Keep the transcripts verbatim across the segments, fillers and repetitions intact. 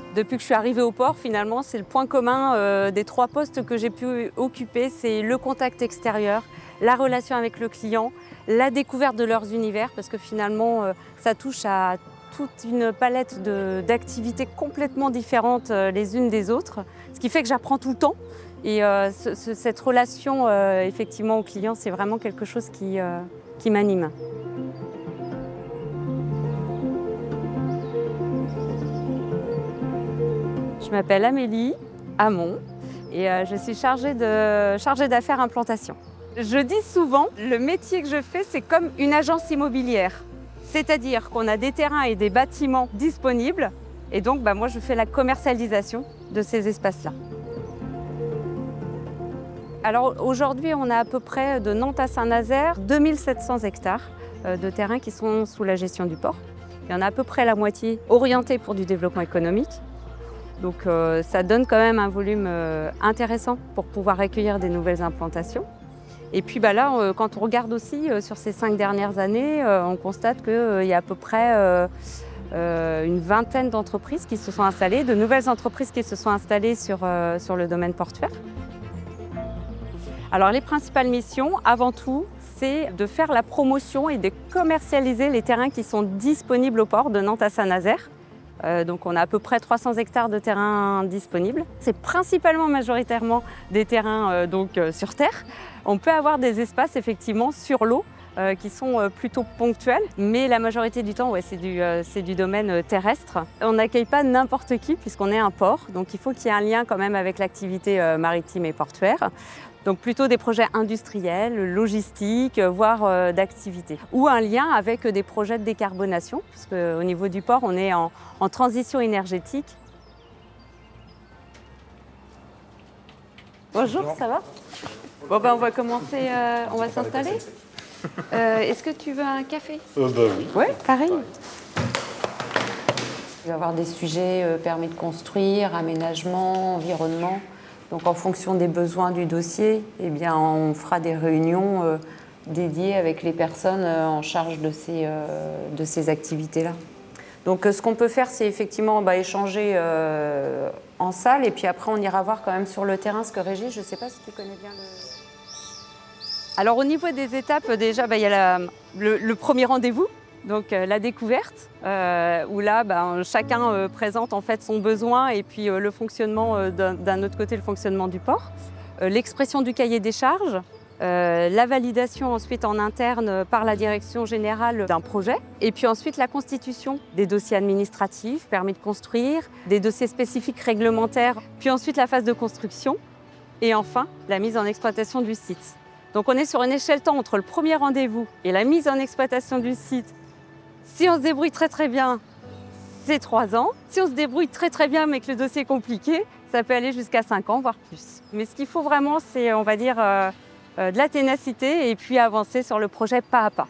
Depuis que je suis arrivée au port, finalement, c'est le point commun euh, des trois postes que j'ai pu occuper, c'est le contact extérieur, la relation avec le client, la découverte de leurs univers, parce que finalement, euh, ça touche à toute une palette d'activités complètement différentes euh, les unes des autres, ce qui fait que j'apprends tout le temps. Et euh, ce, ce, cette relation, euh, effectivement, au client, c'est vraiment quelque chose qui, euh, qui m'anime. Je m'appelle Amélie Hamon et euh, je suis chargée de, chargée d'affaires implantation. Je dis souvent, le métier que je fais, c'est comme une agence immobilière. C'est-à-dire qu'on a des terrains et des bâtiments disponibles et donc bah, moi je fais la commercialisation de ces espaces-là. Alors aujourd'hui, on a à peu près de Nantes à Saint-Nazaire deux mille sept cents hectares de terrains qui sont sous la gestion du port. Il y en a à peu près la moitié orientée pour du développement économique. Donc euh, ça donne quand même un volume euh, intéressant pour pouvoir accueillir des nouvelles implantations. Et puis bah, là, euh, quand on regarde aussi euh, sur ces cinq dernières années, euh, on constate qu'il euh, y a à peu près euh, euh, une vingtaine d'entreprises qui se sont installées, de nouvelles entreprises qui se sont installées sur, euh, sur le domaine portuaire. Alors les principales missions, avant tout, c'est de faire la promotion et de commercialiser les terrains qui sont disponibles au port de Nantes à Saint-Nazaire. Euh, donc on a à peu près trois cents hectares de terrains disponibles. C'est principalement, majoritairement des terrains euh, donc, euh, sur terre. On peut avoir des espaces effectivement sur l'eau euh, qui sont euh, plutôt ponctuels, mais la majorité du temps, ouais, c'est du, euh, c'est du domaine euh, terrestre. On n'accueille pas n'importe qui puisqu'on est un port, donc il faut qu'il y ait un lien quand même avec l'activité euh, maritime et portuaire. Donc plutôt des projets industriels, logistiques, voire euh, d'activités. Ou un lien avec des projets de décarbonation, puisque au niveau du port, on est en, en transition énergétique. Bonjour, Bonjour. Ça va? Bon ben on va commencer, euh, on va s'installer. Euh, Est-ce que tu veux un café? euh, Bah oui. Ouais, pareil. Il va y avoir des sujets euh, permis de construire, aménagement, environnement. Donc en fonction des besoins du dossier, eh bien, on fera des réunions euh, dédiées avec les personnes euh, en charge de ces, euh, de ces activités-là. Donc euh, ce qu'on peut faire, c'est effectivement bah, échanger euh, en salle et puis après on ira voir quand même sur le terrain ce que Régis, je ne sais pas si tu connais bien le... Alors au niveau des étapes, déjà, bah, il y a la, le, le premier rendez-vous. Donc euh, la découverte, euh, où là, ben, chacun euh, présente en fait son besoin et puis euh, le fonctionnement, euh, d'un autre côté, le fonctionnement du port. Euh, L'expression du cahier des charges, euh, la validation ensuite en interne par la direction générale d'un projet. Et puis ensuite la constitution des dossiers administratifs, permis de construire, des dossiers spécifiques réglementaires, puis ensuite la phase de construction et enfin la mise en exploitation du site. Donc on est sur une échelle temps entre le premier rendez-vous et la mise en exploitation du site. Si on se débrouille très très bien, c'est trois ans. Si on se débrouille très très bien mais que le dossier est compliqué, ça peut aller jusqu'à cinq ans, voire plus. Mais ce qu'il faut vraiment, c'est, on va dire, euh, euh, de la ténacité et puis avancer sur le projet pas à pas.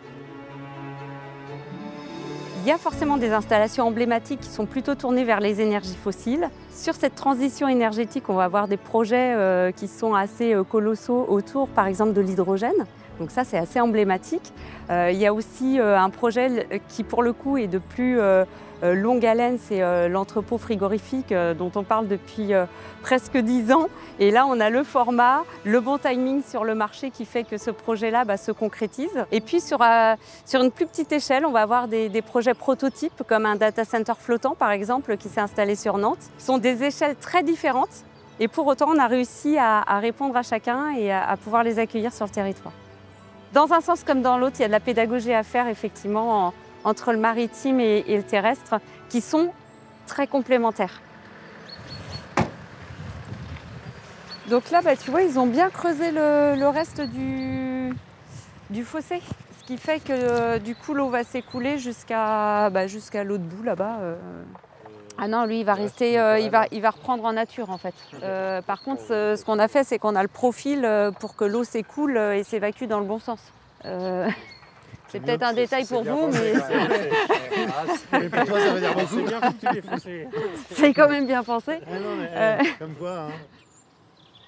Il y a forcément des installations emblématiques qui sont plutôt tournées vers les énergies fossiles. Sur cette transition énergétique, on va avoir des projets euh, qui sont assez euh, colossaux autour, par exemple, de l'hydrogène. Donc ça, c'est assez emblématique. Euh, il y a aussi euh, un projet qui, pour le coup, est de plus euh, euh, longue haleine, c'est euh, l'entrepôt frigorifique euh, dont on parle depuis euh, presque dix ans. Et là, on a le format, le bon timing sur le marché qui fait que ce projet-là bah, se concrétise. Et puis, sur, euh, sur une plus petite échelle, on va avoir des, des projets prototypes, comme un data center flottant, par exemple, qui s'est installé sur Nantes. Ce sont des échelles très différentes. Et pour autant, on a réussi à, à répondre à chacun et à, à pouvoir les accueillir sur le territoire. Dans un sens comme dans l'autre, il y a de la pédagogie à faire effectivement en, entre le maritime et, et le terrestre qui sont très complémentaires. Donc là, bah, tu vois, ils ont bien creusé le, le reste du, du fossé. Ce qui fait que euh, du coup, l'eau va s'écouler jusqu'à bah, jusqu'à l'autre bout là-bas. Euh. Ah non, lui, il va rester, euh, il va, il va reprendre en nature en fait. Euh, par contre, ce, ce qu'on a fait, c'est qu'on a le profil pour que l'eau s'écoule et s'évacue dans le bon sens. Euh, c'est peut-être un détail pour vous, mais... Mais pour toi, ça veut dire beaucoup. C'est bien foutu les fossés. C'est quand même bien pensé. Ah non, mais euh... comme quoi, hein.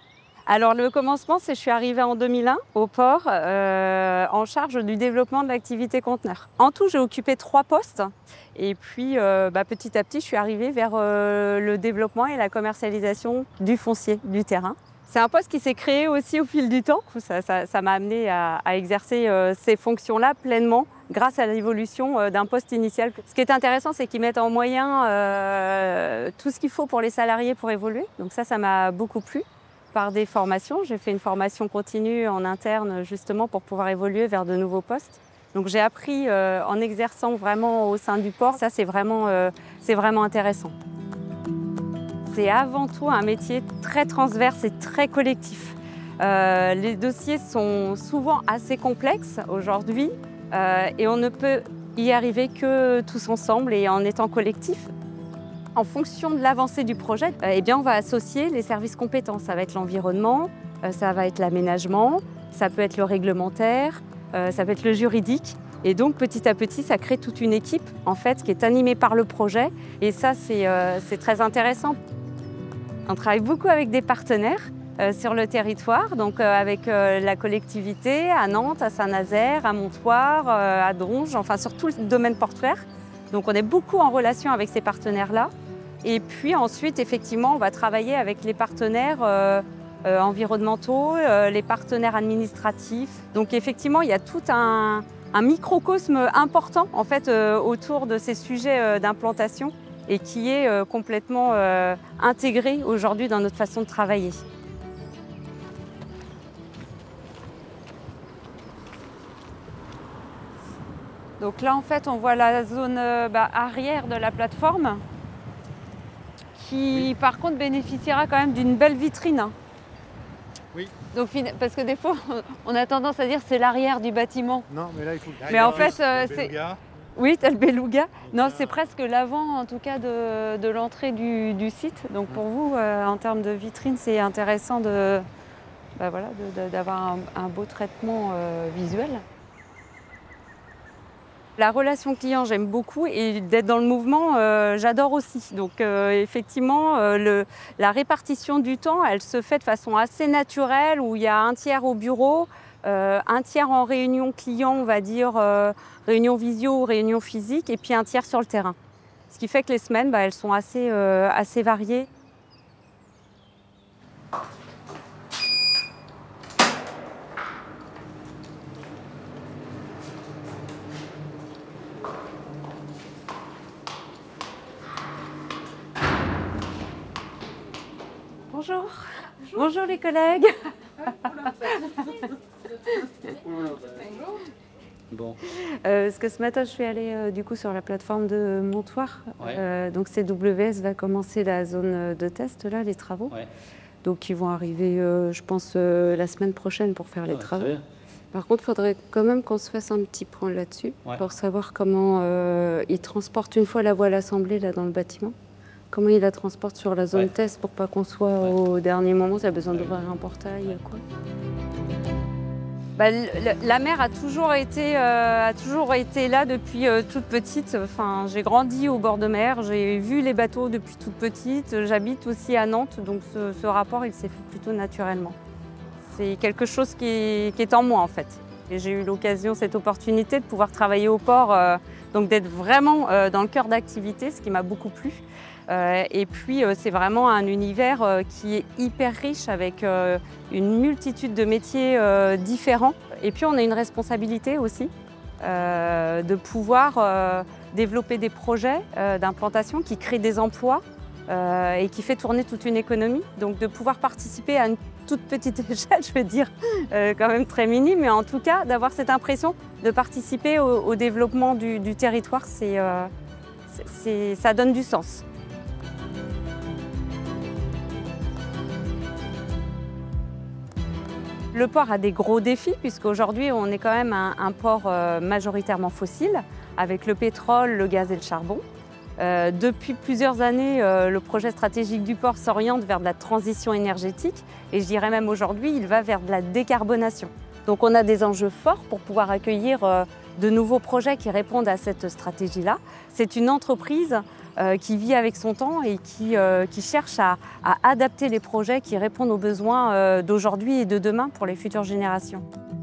Alors le commencement, c'est que je suis arrivée en deux mille un au port euh, en charge du développement de l'activité conteneur. En tout, j'ai occupé trois postes et puis euh, bah, petit à petit, je suis arrivée vers euh, le développement et la commercialisation du foncier, du terrain. C'est un poste qui s'est créé aussi au fil du temps. Ça, ça, ça m'a amené à, à exercer euh, ces fonctions-là pleinement grâce à l'évolution euh, d'un poste initial. Ce qui est intéressant, c'est qu'ils mettent en moyen euh, tout ce qu'il faut pour les salariés pour évoluer. Donc ça, ça m'a beaucoup plu. Par des formations, j'ai fait une formation continue en interne justement pour pouvoir évoluer vers de nouveaux postes. Donc j'ai appris euh, en exerçant vraiment au sein du port. Ça, c'est vraiment, euh, c'est vraiment intéressant. C'est avant tout un métier très transverse et très collectif. Euh, les dossiers sont souvent assez complexes aujourd'hui euh, et on ne peut y arriver que tous ensemble et en étant collectif. En fonction de l'avancée du projet, euh, eh bien, on va associer les services compétents. Ça va être l'environnement, euh, ça va être l'aménagement, ça peut être le réglementaire, euh, ça peut être le juridique. Et donc, petit à petit, ça crée toute une équipe en fait, qui est animée par le projet. Et ça, c'est euh, c'est très intéressant. On travaille beaucoup avec des partenaires euh, sur le territoire, donc euh, avec euh, la collectivité à Nantes, à Saint-Nazaire, à Montoire, euh, à Donge, enfin sur tout le domaine portuaire. Donc on est beaucoup en relation avec ces partenaires-là. Et puis ensuite, effectivement, on va travailler avec les partenaires euh, euh, environnementaux, euh, les partenaires administratifs. Donc effectivement, il y a tout un, un microcosme important en fait, euh, autour de ces sujets euh, d'implantation et qui est euh, complètement euh, intégré aujourd'hui dans notre façon de travailler. Donc là, en fait, on voit la zone euh, bah, arrière de la plateforme qui, oui. Par contre, bénéficiera quand même d'une belle vitrine. Oui. Donc, parce que des fois, on a tendance à dire que c'est l'arrière du bâtiment. Non, mais là, il faut... Ah, mais en fait, euh, c'est... Oui, tu as le beluga. Non, c'est presque l'avant, en tout cas, de, de l'entrée du, du site. Donc, pour vous, euh, en termes de vitrine, c'est intéressant de, bah, voilà, de, de, d'avoir un, un beau traitement euh, visuel. La relation client, j'aime beaucoup et d'être dans le mouvement, euh, j'adore aussi. Donc euh, effectivement, euh, le, la répartition du temps, elle se fait de façon assez naturelle où il y a un tiers au bureau, euh, un tiers en réunion client, on va dire euh, réunion visio ou réunion physique, et puis un tiers sur le terrain. Ce qui fait que les semaines, bah, elles sont assez, euh, assez variées. Bonjour. Bonjour. Bonjour les collègues. Bon. Euh, parce que ce matin, je suis allée euh, du coup sur la plateforme de Montoire. Ouais. Euh, donc C W S va commencer la zone de test, là, les travaux. Ouais. Donc ils vont arriver, euh, je pense, euh, la semaine prochaine pour faire ah, les travaux. Par contre, il faudrait quand même qu'on se fasse un petit point là-dessus ouais. pour savoir comment euh, ils transportent une fois la voile assemblée là, dans le bâtiment. Comment il la transporte sur la zone ouais. test pour pas qu'on soit ouais. au dernier moment, tu as besoin ouais. d'ouvrir un portail, quoi. Bah, la mer a toujours été, euh, a toujours été là depuis euh, toute petite. Enfin, j'ai grandi au bord de mer, j'ai vu les bateaux depuis toute petite. J'habite aussi à Nantes, donc ce, ce rapport il s'est fait plutôt naturellement. C'est quelque chose qui est, qui est en moi en fait. Et j'ai eu l'occasion, cette opportunité de pouvoir travailler au port, euh, donc d'être vraiment euh, dans le cœur d'activité, ce qui m'a beaucoup plu. Euh, et puis, euh, c'est vraiment un univers euh, qui est hyper riche avec euh, une multitude de métiers euh, différents. Et puis, on a une responsabilité aussi euh, de pouvoir euh, développer des projets euh, d'implantation qui créent des emplois euh, et qui fait tourner toute une économie. Donc, de pouvoir participer à une toute petite échelle, je veux dire, euh, quand même très minime, mais en tout cas, d'avoir cette impression de participer au, au développement du, du territoire, c'est, euh, c'est, ça donne du sens. Le port a des gros défis puisqu'aujourd'hui on est quand même un, un port euh, majoritairement fossile avec le pétrole, le gaz et le charbon. Euh, depuis plusieurs années, euh, le projet stratégique du port s'oriente vers de la transition énergétique et je dirais même aujourd'hui il va vers de la décarbonation. Donc on a des enjeux forts pour pouvoir accueillir euh, de nouveaux projets qui répondent à cette stratégie-là. C'est une entreprise euh, qui vit avec son temps et qui, euh, qui cherche à, à adapter les projets qui répondent aux besoins euh, d'aujourd'hui et de demain pour les futures générations.